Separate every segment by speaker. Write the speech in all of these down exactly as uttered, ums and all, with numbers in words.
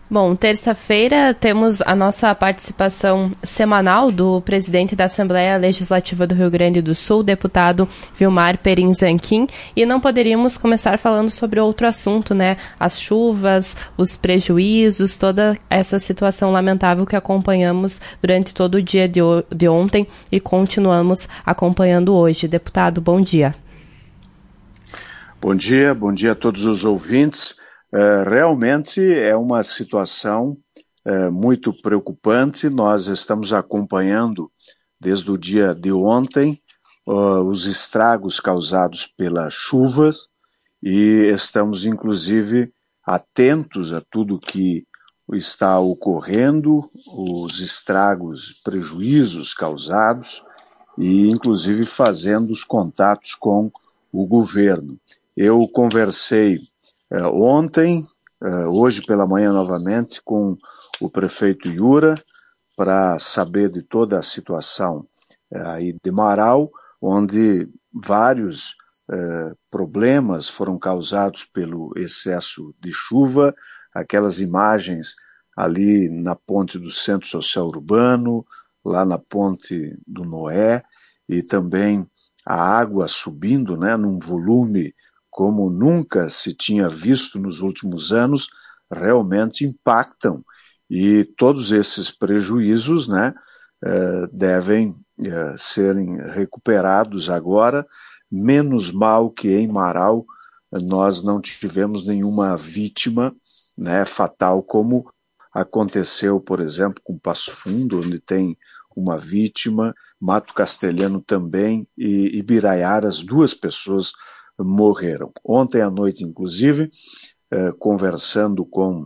Speaker 1: Bom, terça-feira temos a nossa participação semanal do presidente da Assembleia Legislativa do Rio Grande do Sul, deputado Vilmar Perim Zanquim, e não poderíamos começar falando sobre outro assunto, né? As chuvas, os prejuízos, toda essa situação lamentável que acompanhamos durante todo o dia de, de ontem e continuamos acompanhando hoje. Deputado, bom dia.
Speaker 2: Bom dia, bom dia a todos os ouvintes. Uh, realmente é uma situação uh, muito preocupante. Nós estamos acompanhando desde o dia de ontem uh, os estragos causados pelas chuvas e estamos inclusive atentos a tudo que está ocorrendo, os estragos, prejuízos causados e inclusive fazendo os contatos com o governo. Eu conversei Uh, ontem, uh, hoje pela manhã novamente, com o prefeito Iura, para saber de toda a situação uh, aí de Marau, onde vários uh, problemas foram causados pelo excesso de chuva, aquelas imagens ali na ponte do Centro Social Urbano, lá na ponte do Noé, e também a água subindo, né, num volume como nunca se tinha visto nos últimos anos, realmente impactam. E todos esses prejuízos, né, eh, devem eh, serem recuperados agora. Menos mal que em Marau nós não tivemos nenhuma vítima, né, fatal, como aconteceu, por exemplo, com Passo Fundo, onde tem uma vítima, Mato Castelhano também, e Ibiraiaras, duas pessoas morreram. Ontem à noite, inclusive, eh, conversando com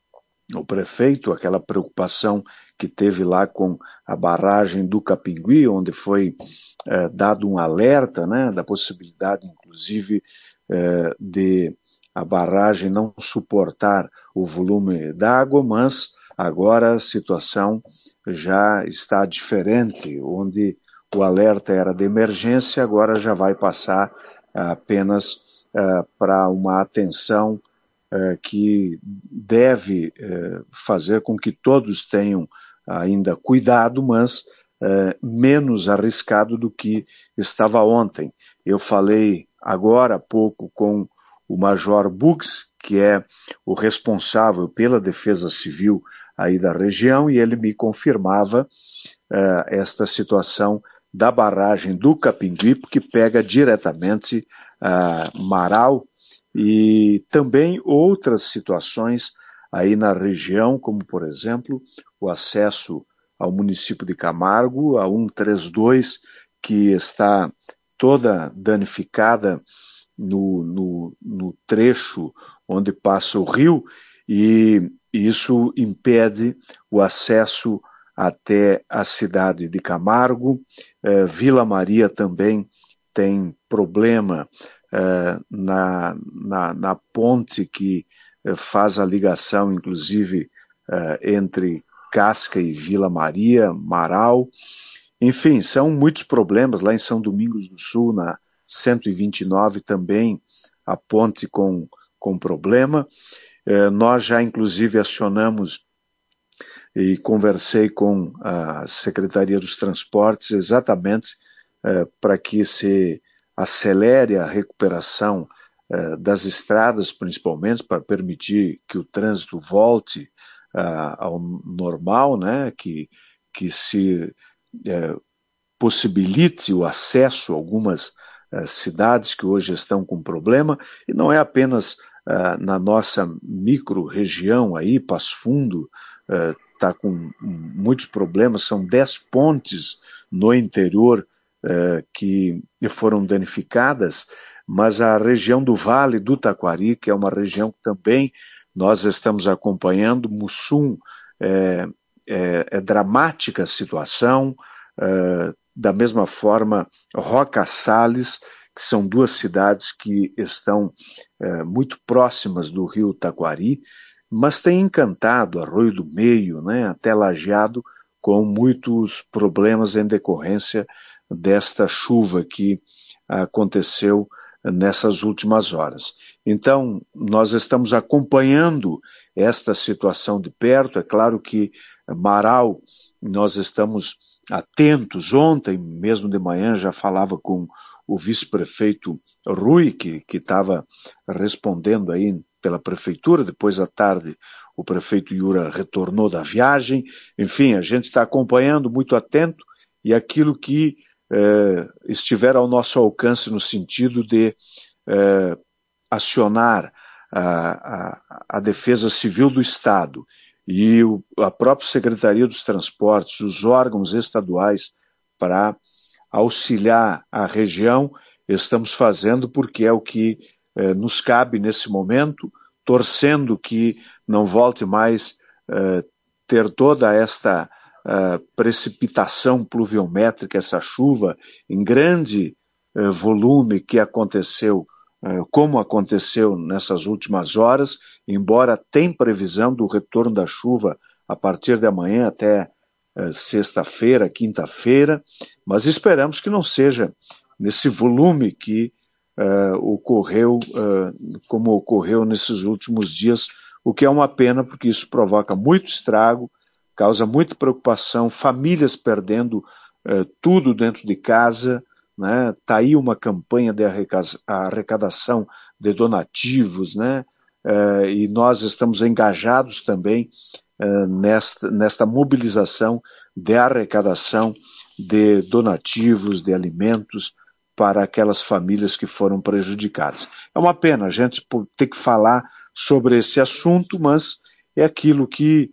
Speaker 2: o prefeito, aquela preocupação que teve lá com a barragem do Capingui, onde foi eh, dado um alerta, né, da possibilidade, inclusive, eh, de a barragem não suportar o volume d'água, mas agora a situação já está diferente, onde o alerta era de emergência, agora já vai passar apenas uh, para uma atenção uh, que deve uh, fazer com que todos tenham ainda cuidado, mas uh, menos arriscado do que estava ontem. Eu falei agora há pouco com o Major Bux, que é o responsável pela defesa civil aí da região, e ele me confirmava uh, esta situação da barragem do Capingui, que pega diretamente uh, Marau, e também outras situações aí na região, como, por exemplo, o acesso ao município de Camargo, a cento e trinta e dois, que está toda danificada no, no, no trecho onde passa o rio, e isso impede o acesso até a cidade de Camargo. eh, Vila Maria também tem problema eh, na, na, na ponte que eh, faz a ligação, inclusive, eh, entre Casca e Vila Maria, Marau. Enfim, são muitos problemas. Lá em São Domingos do Sul, na cento e vinte e nove, também a ponte com, com problema. Eh, nós já, inclusive, acionamos e conversei com a Secretaria dos Transportes exatamente eh, para que se acelere a recuperação eh, das estradas, principalmente, para permitir que o trânsito volte ah, ao normal, né, que, que se eh, possibilite o acesso a algumas eh, cidades que hoje estão com problema, e não é apenas ah, na nossa micro-região aí, Passo Fundo, eh, está com muitos problemas, são dez pontes no interior eh, que foram danificadas, mas a região do Vale do Taquari, que é uma região que também nós estamos acompanhando, Mussum, é, é, é dramática a situação, é, da mesma forma Roca Salles, que são duas cidades que estão é, muito próximas do rio Taquari, mas tem encantado Arroio do Meio, né, até Lajeado, com muitos problemas em decorrência desta chuva que aconteceu nessas últimas horas. Então, nós estamos acompanhando esta situação de perto. É claro que Marau, nós estamos atentos. Ontem, mesmo de manhã, já falava com o vice-prefeito Rui, que que estava respondendo aí pela prefeitura. Depois à tarde o prefeito Yura retornou da viagem. Enfim, a gente está acompanhando, muito atento, e aquilo que eh, estiver ao nosso alcance no sentido de eh, acionar a, a, a Defesa Civil do Estado e o, a própria Secretaria dos Transportes, os órgãos estaduais, para auxiliar a região, estamos fazendo, porque é o que eh, nos cabe nesse momento, torcendo que não volte mais eh, ter toda esta eh, precipitação pluviométrica, essa chuva em grande eh, volume que aconteceu, eh, como aconteceu nessas últimas horas, embora tem previsão do retorno da chuva a partir de amanhã até eh, sexta-feira, quinta-feira, mas esperamos que não seja nesse volume que uh, ocorreu, uh, como ocorreu nesses últimos dias, o que é uma pena, porque isso provoca muito estrago, causa muita preocupação, famílias perdendo uh, tudo dentro de casa, né? Tá aí uma campanha de arrecadação de donativos, né? Uh, e nós estamos engajados também uh, nesta, nesta mobilização de arrecadação de donativos, de alimentos, para aquelas famílias que foram prejudicadas. É uma pena a gente ter que falar sobre esse assunto, mas é aquilo que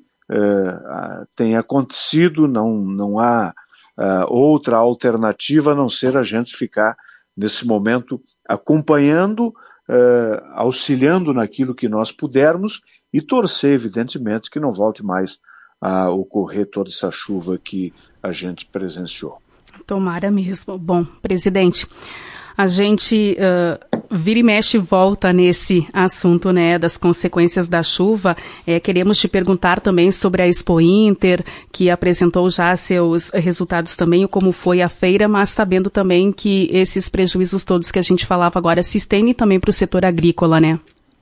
Speaker 2: eh, tem acontecido, não, não há eh, outra alternativa a não ser a gente ficar, nesse momento, acompanhando, eh, auxiliando naquilo que nós pudermos e torcer, evidentemente, que não volte mais a ocorrer toda essa chuva que a gente presenciou.
Speaker 3: Tomara mesmo. Bom, presidente, a gente uh, vira e mexe e volta nesse assunto, né, das consequências da chuva. É, queremos te perguntar também sobre a Expo Inter, que apresentou já seus resultados também, como foi a feira, mas sabendo também que esses prejuízos todos que a gente falava agora se estendem também para o setor agrícola, né?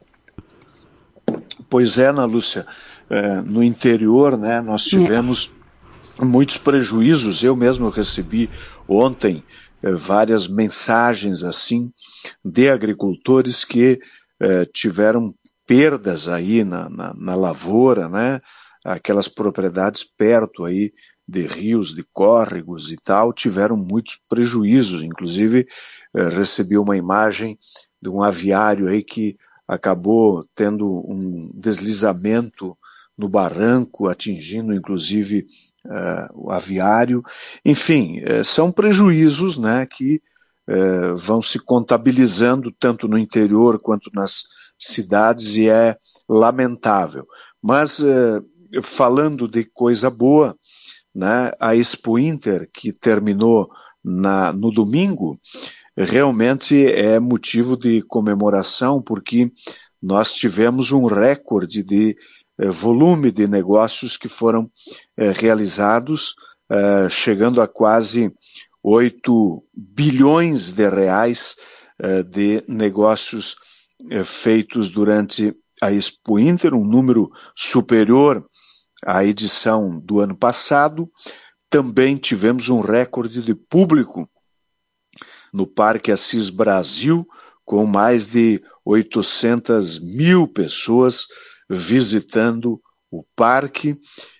Speaker 2: Pois é, Ana Lúcia. É, no interior, né, nós tivemos é. muitos prejuízos. Eu mesmo recebi ontem é, várias mensagens assim de agricultores que é, tiveram perdas aí na, na, na lavoura, né, aquelas propriedades perto aí de rios, de córregos e tal, tiveram muitos prejuízos. Inclusive é, recebi uma imagem de um aviário aí que acabou tendo um deslizamento no barranco, atingindo inclusive uh, o aviário. Enfim, uh, são prejuízos, né, que uh, vão se contabilizando tanto no interior quanto nas cidades, e é lamentável. Mas, uh, falando de coisa boa, né, a Expo Inter, que terminou na, no domingo, realmente é motivo de comemoração, porque nós tivemos um recorde de volume de negócios que foram eh, realizados, eh, chegando a quase oito bilhões de reais eh, de negócios eh, feitos durante a Expo Inter, um número superior à edição do ano passado. Também tivemos um recorde de público no Parque Assis Brasil, com mais de oitocentas mil pessoas visitando o parque,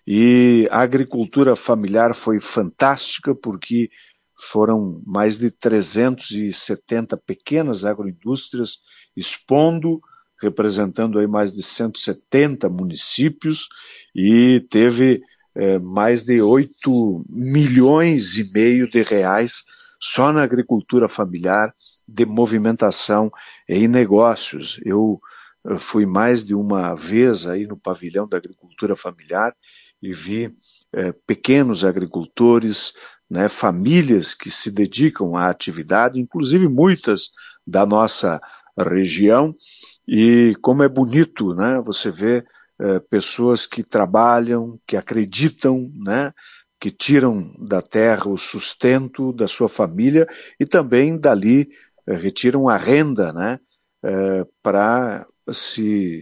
Speaker 2: e a agricultura familiar foi fantástica, porque foram mais de trezentas e setenta pequenas agroindústrias expondo, representando aí mais de cento e setenta municípios, e teve eh, mais de oito milhões e meio de reais só na agricultura familiar de movimentação em negócios. Eu fui mais de uma vez aí no pavilhão da agricultura familiar e vi eh, pequenos agricultores, né, famílias que se dedicam à atividade, inclusive muitas da nossa região, e como é bonito, né, você vê eh, pessoas que trabalham, que acreditam, né, que tiram da terra o sustento da sua família e também dali eh, retiram a renda, né, eh, para se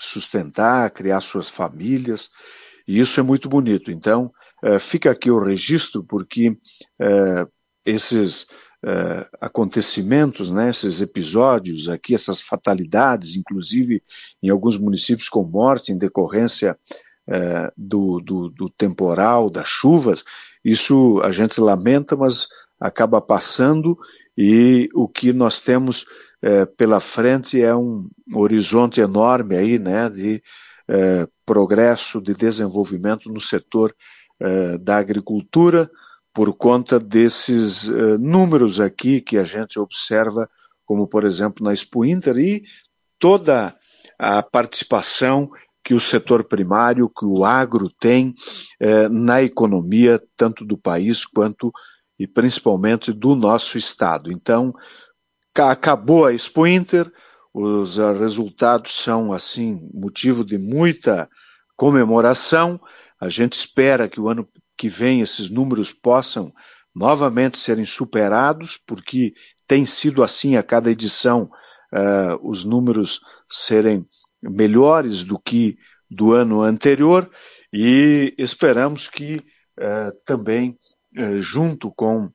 Speaker 2: sustentar, criar suas famílias, e isso é muito bonito. Então, uh, fica aqui o registro, porque uh, esses uh, acontecimentos, né, esses episódios aqui, essas fatalidades, inclusive em alguns municípios com morte em decorrência uh, do, do, do temporal, das chuvas, isso a gente lamenta, mas acaba passando, e o que nós temos eh, pela frente é um horizonte enorme aí, né, de eh, progresso, de desenvolvimento no setor eh, da agricultura, por conta desses eh, números aqui que a gente observa, como por exemplo na Expo Inter, e toda a participação que o setor primário, que o agro tem eh, na economia, tanto do país quanto e principalmente do nosso estado. Então, acabou a Expo Inter, os resultados são, assim, motivo de muita comemoração. A gente espera que o ano que vem esses números possam novamente serem superados, porque tem sido assim a cada edição, uh, os números serem melhores do que do ano anterior, e esperamos que uh, também junto com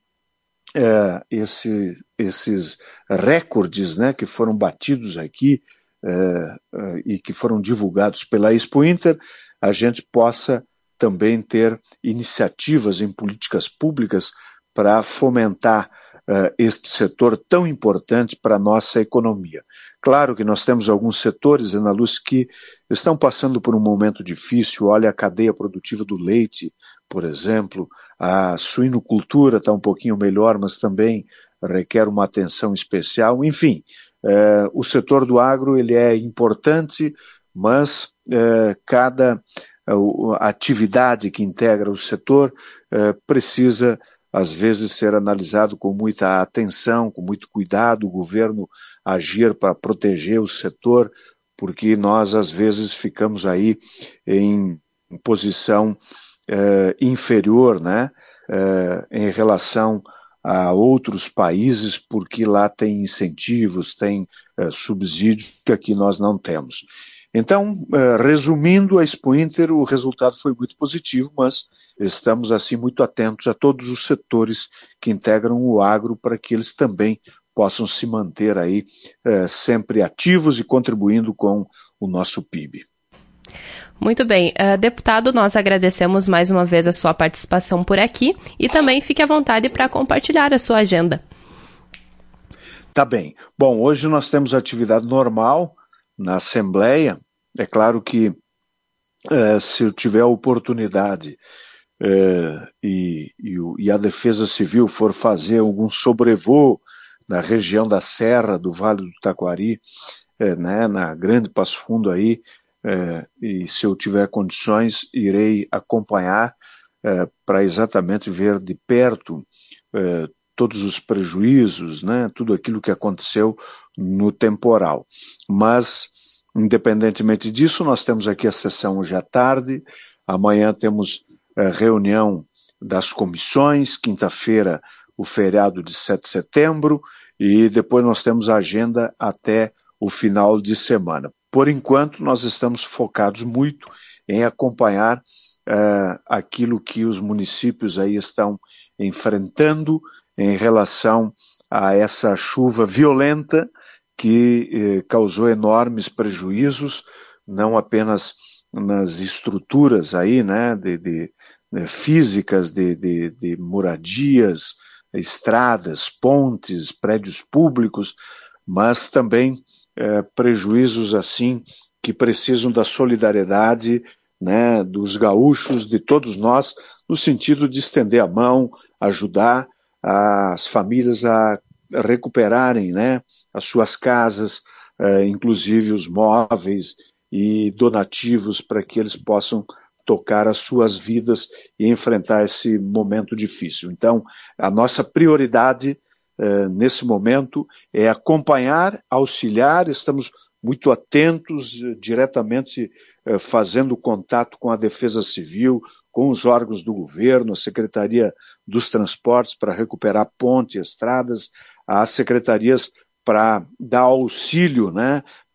Speaker 2: é, esse, esses recordes, né, que foram batidos aqui é, é, e que foram divulgados pela Expo Inter, a gente possa também ter iniciativas em políticas públicas para fomentar uh, este setor tão importante para a nossa economia. Claro que nós temos alguns setores, Ana Lúcia, que estão passando por um momento difícil. Olha a cadeia produtiva do leite, por exemplo, a suinocultura está um pouquinho melhor, mas também requer uma atenção especial. Enfim, uh, o setor do agro ele é importante, mas uh, cada uh, atividade que integra o setor uh, precisa às vezes ser analisado com muita atenção, com muito cuidado, o governo agir para proteger o setor, porque nós às vezes ficamos aí em posição eh, inferior, né, eh, em relação a outros países, porque lá tem incentivos, tem eh, subsídios que aqui nós não temos. Então, resumindo a Expo Inter, o resultado foi muito positivo, mas estamos assim muito atentos a todos os setores que integram o agro para que eles também possam se manter aí eh, sempre ativos e contribuindo com o nosso P I B.
Speaker 1: Muito bem. Uh, deputado, nós agradecemos mais uma vez a sua participação por aqui e também fique à vontade para compartilhar a sua agenda.
Speaker 2: Tá bem. Bom, hoje nós temos atividade normal na Assembleia. É claro que eh, se eu tiver a oportunidade eh, e, e, e a Defesa Civil for fazer algum sobrevoo na região da Serra, do Vale do Taquari, eh, né, na Grande Passo Fundo aí, eh, e se eu tiver condições, irei acompanhar eh, para exatamente ver de perto eh, todos os prejuízos, né, tudo aquilo que aconteceu no temporal. Mas, independentemente disso, nós temos aqui a sessão hoje à tarde, amanhã temos a reunião das comissões, quinta-feira o feriado de sete de setembro, e depois nós temos a agenda até o final de semana. Por enquanto, nós estamos focados muito em acompanhar uh, aquilo que os municípios aí estão enfrentando em relação a essa chuva violenta que eh, causou enormes prejuízos, não apenas nas estruturas aí, né, de, de, de físicas, de, de, de moradias, estradas, pontes, prédios públicos, mas também eh, prejuízos assim que precisam da solidariedade, né, dos gaúchos, de todos nós, no sentido de estender a mão, ajudar as famílias a recuperarem, né, as suas casas, eh, inclusive os móveis e donativos para que eles possam tocar as suas vidas e enfrentar esse momento difícil. Então, a nossa prioridade eh, nesse momento é acompanhar, auxiliar, estamos muito atentos, diretamente eh, fazendo contato com a Defesa Civil, com os órgãos do governo, a Secretaria dos Transportes para recuperar pontes, estradas, as secretarias para dar auxílio, né,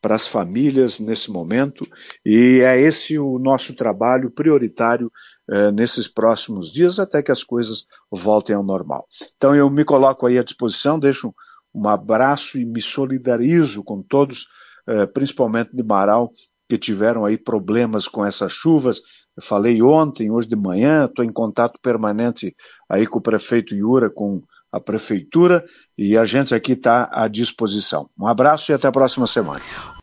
Speaker 2: para as famílias nesse momento, e é esse o nosso trabalho prioritário eh, nesses próximos dias, até que as coisas voltem ao normal. Então eu me coloco aí à disposição, deixo um abraço e me solidarizo com todos, eh, principalmente de Marau, que tiveram aí problemas com essas chuvas. Eu falei ontem, hoje de manhã, estou em contato permanente aí com o prefeito Iura, com a prefeitura, e a gente aqui está à disposição. Um abraço e até a próxima semana.